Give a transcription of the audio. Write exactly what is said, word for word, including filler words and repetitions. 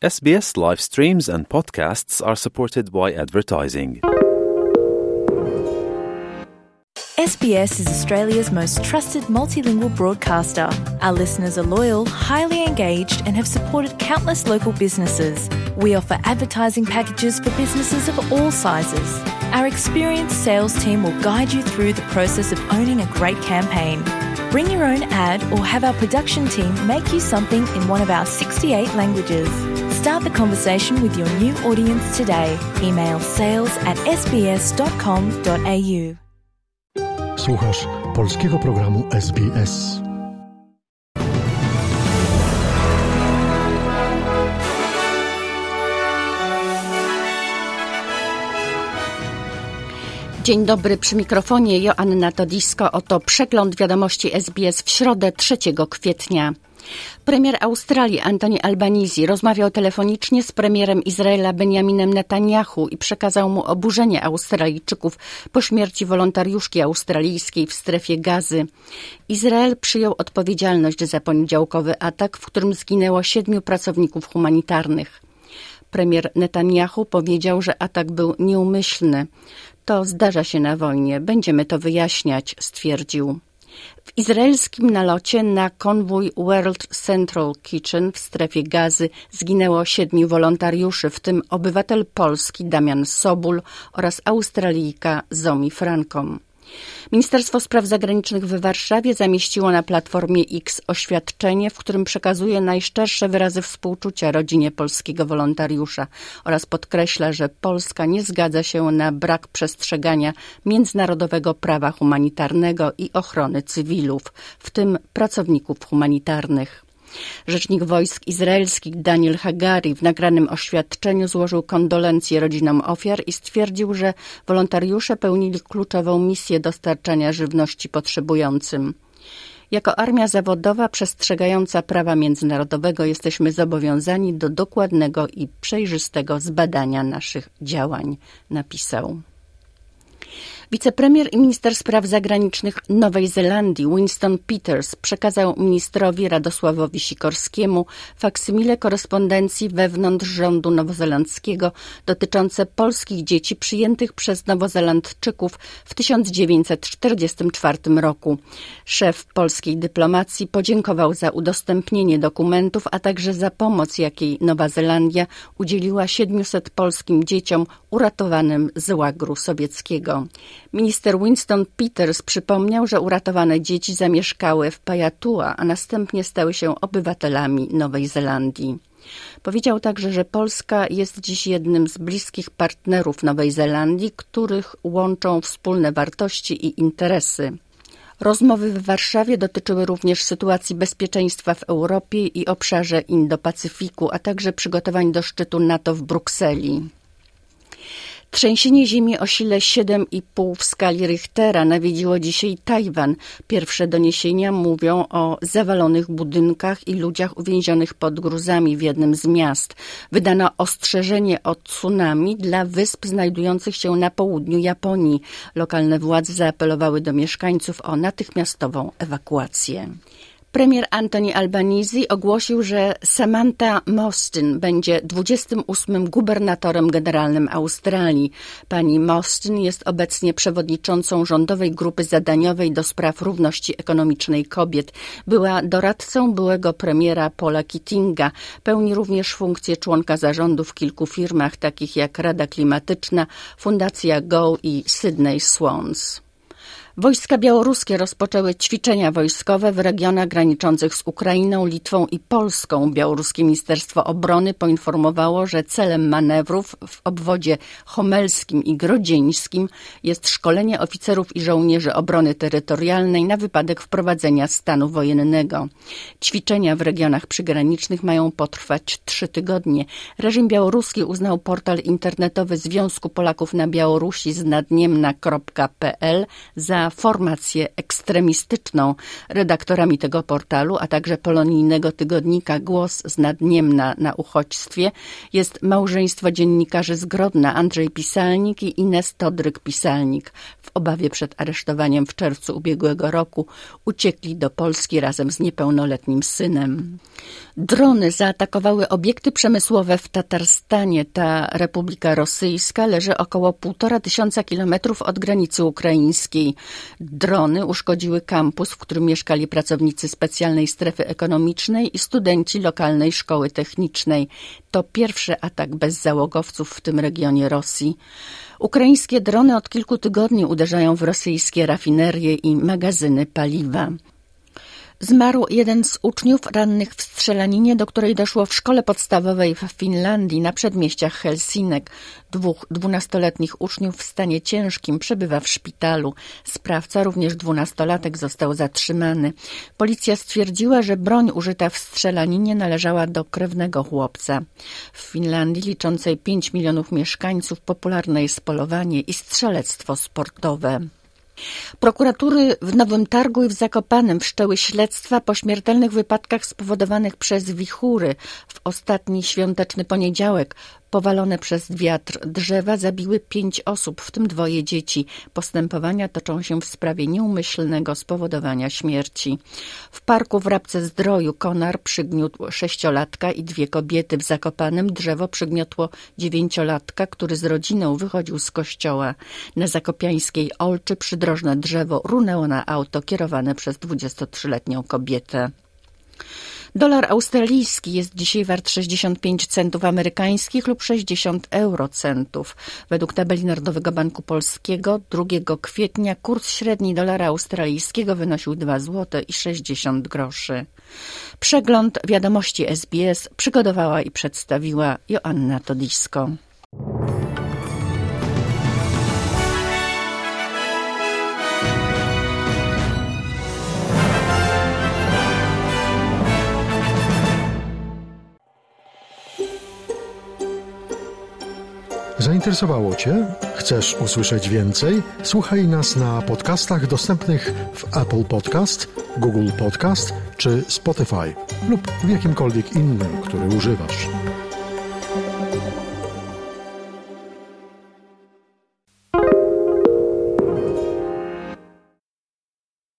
S B S live streams and podcasts are supported by advertising. S B S is Australia's most trusted multilingual broadcaster. Our listeners are loyal, highly engaged, and have supported countless local businesses. We offer advertising packages for businesses of all sizes. Our experienced sales team will guide you through the process of owning a great campaign. Bring your own ad or have our production team make you something in one of our sixty-eight languages. Start the conversation with your new audience today. Email sales at s b s dot com dot a u. Słuchasz polskiego programu S B S. Dzień dobry, przy mikrofonie Joanna Todisko. Oto przegląd wiadomości S B S w środę trzeciego kwietnia. Premier Australii Anthony Albanese rozmawiał telefonicznie z premierem Izraela Benjaminem Netanyahu i przekazał mu oburzenie Australijczyków po śmierci wolontariuszki australijskiej w strefie Gazy. Izrael przyjął odpowiedzialność za poniedziałkowy atak, w którym zginęło siedmiu pracowników humanitarnych. Premier Netanyahu powiedział, że atak był nieumyślny. To zdarza się na wojnie. Będziemy to wyjaśniać, stwierdził. W izraelskim nalocie na konwój World Central Kitchen w strefie Gazy zginęło siedmiu wolontariuszy, w tym obywatel Polski Damian Sobul oraz Australijka Zomi Frankom. Ministerstwo Spraw Zagranicznych w Warszawie zamieściło na platformie X oświadczenie, w którym przekazuje najszczersze wyrazy współczucia rodzinie polskiego wolontariusza oraz podkreśla, że Polska nie zgadza się na brak przestrzegania międzynarodowego prawa humanitarnego i ochrony cywilów, w tym pracowników humanitarnych. Rzecznik wojsk izraelskich Daniel Hagari w nagranym oświadczeniu złożył kondolencje rodzinom ofiar i stwierdził, że wolontariusze pełnili kluczową misję dostarczania żywności potrzebującym. Jako armia zawodowa przestrzegająca prawa międzynarodowego jesteśmy zobowiązani do dokładnego i przejrzystego zbadania naszych działań, napisał. Wicepremier i minister spraw zagranicznych Nowej Zelandii Winston Peters przekazał ministrowi Radosławowi Sikorskiemu faksymile korespondencji wewnątrz rządu nowozelandzkiego dotyczące polskich dzieci przyjętych przez Nowozelandczyków w tysiąc dziewięćset czterdziestym czwartym roku. Szef polskiej dyplomacji podziękował za udostępnienie dokumentów, a także za pomoc, jakiej Nowa Zelandia udzieliła siedmiuset polskim dzieciom uratowanym z łagru sowieckiego. Minister Winston Peters przypomniał, że uratowane dzieci zamieszkały w Payatua, a następnie stały się obywatelami Nowej Zelandii. Powiedział także, że Polska jest dziś jednym z bliskich partnerów Nowej Zelandii, których łączą wspólne wartości i interesy. Rozmowy w Warszawie dotyczyły również sytuacji bezpieczeństwa w Europie i obszarze Indo-Pacyfiku, a także przygotowań do szczytu NATO w Brukseli. Trzęsienie ziemi o sile siedem i pół w skali Richtera nawiedziło dzisiaj Tajwan. Pierwsze doniesienia mówią o zawalonych budynkach i ludziach uwięzionych pod gruzami w jednym z miast. Wydano ostrzeżenie o tsunami dla wysp znajdujących się na południu Japonii. Lokalne władze zaapelowały do mieszkańców o natychmiastową ewakuację. Premier Anthony Albanese ogłosił, że Samantha Mostyn będzie dwudziestym ósmym gubernatorem generalnym Australii. Pani Mostyn jest obecnie przewodniczącą rządowej grupy zadaniowej do spraw równości ekonomicznej kobiet. Była doradcą byłego premiera Paula Keatinga. Pełni również funkcję członka zarządu w kilku firmach, takich jak Rada Klimatyczna, Fundacja Go i Sydney Swans. Wojska białoruskie rozpoczęły ćwiczenia wojskowe w regionach graniczących z Ukrainą, Litwą i Polską. Białoruskie Ministerstwo Obrony poinformowało, że celem manewrów w obwodzie homelskim i grodzieńskim jest szkolenie oficerów i żołnierzy obrony terytorialnej na wypadek wprowadzenia stanu wojennego. Ćwiczenia w regionach przygranicznych mają potrwać trzy tygodnie. Reżim białoruski uznał portal internetowy Związku Polaków na Białorusi znadniemna kropka p l za na formację ekstremistyczną. Redaktorami tego portalu, a także polonijnego tygodnika Głos z Nadniemna na uchodźstwie jest małżeństwo dziennikarzy z Grodna, Andrzej Pisalnik i Ines Todryk-Pisalnik. W obawie przed aresztowaniem w czerwcu ubiegłego roku uciekli do Polski razem z niepełnoletnim synem. Drony zaatakowały obiekty przemysłowe w Tatarstanie. Ta Republika Rosyjska leży około półtora tysiąca kilometrów od granicy ukraińskiej. Drony uszkodziły kampus, w którym mieszkali pracownicy specjalnej strefy ekonomicznej i studenci lokalnej szkoły technicznej. To pierwszy atak bez załogowców w tym regionie Rosji. Ukraińskie drony od kilku tygodni uderzają w rosyjskie rafinerie i magazyny paliwa. Zmarł jeden z uczniów rannych w strzelaninie, do której doszło w szkole podstawowej w Finlandii na przedmieściach Helsinek. Dwóch dwunastoletnich uczniów w stanie ciężkim przebywa w szpitalu. Sprawca, również dwunastolatek, został zatrzymany. Policja stwierdziła, że broń użyta w strzelaninie należała do krewnego chłopca. W Finlandii, liczącej pięć milionów mieszkańców, popularne jest polowanie i strzelectwo sportowe. Prokuratury w Nowym Targu i w Zakopanem wszczęły śledztwa po śmiertelnych wypadkach spowodowanych przez wichury. W ostatni świąteczny poniedziałek powalone przez wiatr drzewa zabiły pięć osób, w tym dwoje dzieci. Postępowania toczą się w sprawie nieumyślnego spowodowania śmierci. W parku w Rabce-Zdroju konar przygniótł sześciolatka i dwie kobiety. W Zakopanem drzewo przygniotło dziewięciolatka, który z rodziną wychodził z kościoła. Na zakopiańskiej Olczy przydrożne drzewo runęło na auto kierowane przez dwudziestotrzyletnią kobietę. Dolar australijski jest dzisiaj wart sześćdziesiąt pięć centów amerykańskich lub sześćdziesiąt eurocentów. Według tabeli Narodowego Banku Polskiego drugiego kwietnia kurs średni dolara australijskiego wynosił dwa złote i sześćdziesiąt groszy. Przegląd wiadomości S B S przygotowała i przedstawiła Joanna Todisko. Zainteresowało Cię? Chcesz usłyszeć więcej? Słuchaj nas na podcastach dostępnych w Apple Podcast, Google Podcast czy Spotify lub w jakimkolwiek innym, który używasz.